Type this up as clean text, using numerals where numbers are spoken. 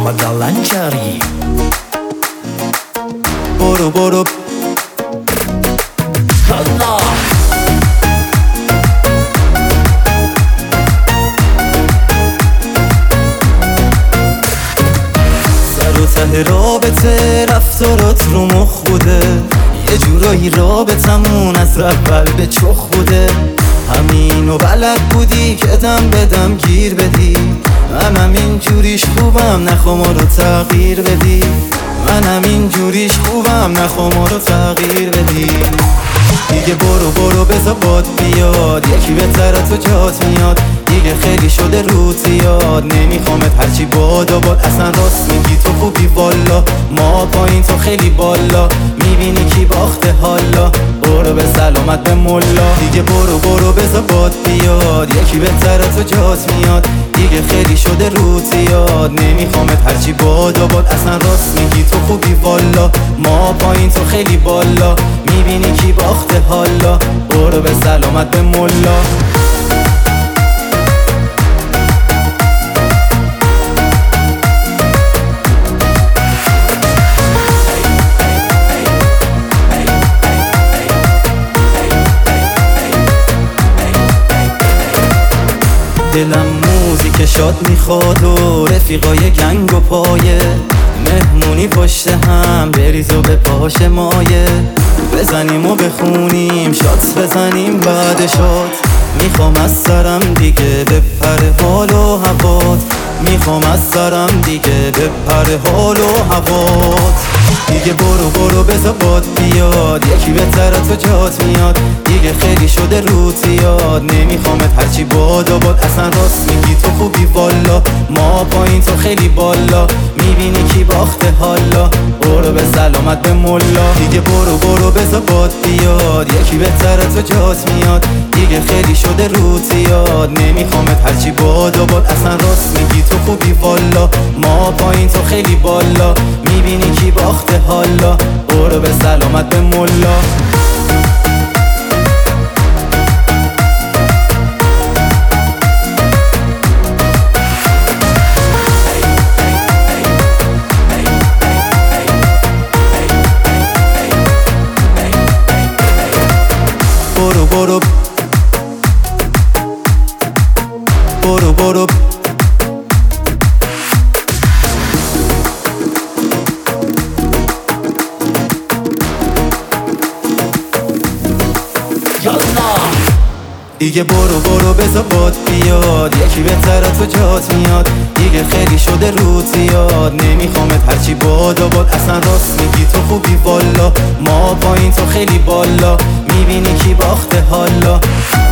Padalanchari. برو برو Allah. سر و ته رابطه رفتارات رو مخ بوده، یه جورایی رابطمون از اول به چخ بوده. همینو بلد بودی که دم به دم گیر بدی، منم این جوریش خوبم نخوا ما رو تغییر بدی. منم این جوریش خوبم نخوا ما رو تغییر بدی. دیگه برو برو بذار باد بیاد، یکی بهتر تو جات میاد. دیگه خیلی شده رو زیاد، نمیخوامت هرچی باد و باد. اصلا راست میگی تو خوبی والا، ما پایین تو خیلی بالا. میبینی کی باخته حالا، برو به سلامت به ملا. دیگه برو برو بذار باد بیاد، یکی بهتر تو جات میاد. دیگه خیلی شده رو زیاد، نمیخوامت هرچی باد و باد. اصلا راست میگی تو خوبی والا، ما پایین تو خیلی بالا. میبینی کی باخته حالا، برو به سلامت به ملا. دلم موزیک شاد میخواد و رفیقای گنگ و پایه. مهمونی پشت هم بریز و به پاش مایه. بزنیم و بخونیم شات بزنیم بعد شات. میخوام از سرم دیگه بپره حال و هوات. میخوام از سرم دیگه بپره حال و هوات. دیگه برو برو بذار باد بیاد، یکی بهتر تو جات میاد. دیگه خیلی شده رو زیاد، نمیخوامت هرچی باد و باد. اصلا راست میگی تو خوبی والا، ما پایین تو خیلی بالا. میبینی کی باخته حالا، برو به سلامت به ملا. دیگه برو برو بذار باد بیاد، یکی بهتر تو جات میاد. دیگه خیلی شده رو زیاد، نمیخوامت هرچی باد و باد. اصلا راست میگی تو خوبی والا، ما پایین تو خیلی بالا. میبینی کی باخته حالا، برو به سلامت به ملا. برو برو برو برو دیگه برو برو بذار باد بیاد، یکی بهتر تو جات میاد. دیگه خیلی شده رو زیاد، نمیخوامت هرچی باد و باد. اصلا راست میگی تو خوبی والا، ما پایین تو خیلی بالا. میبینی کی باخته حالا.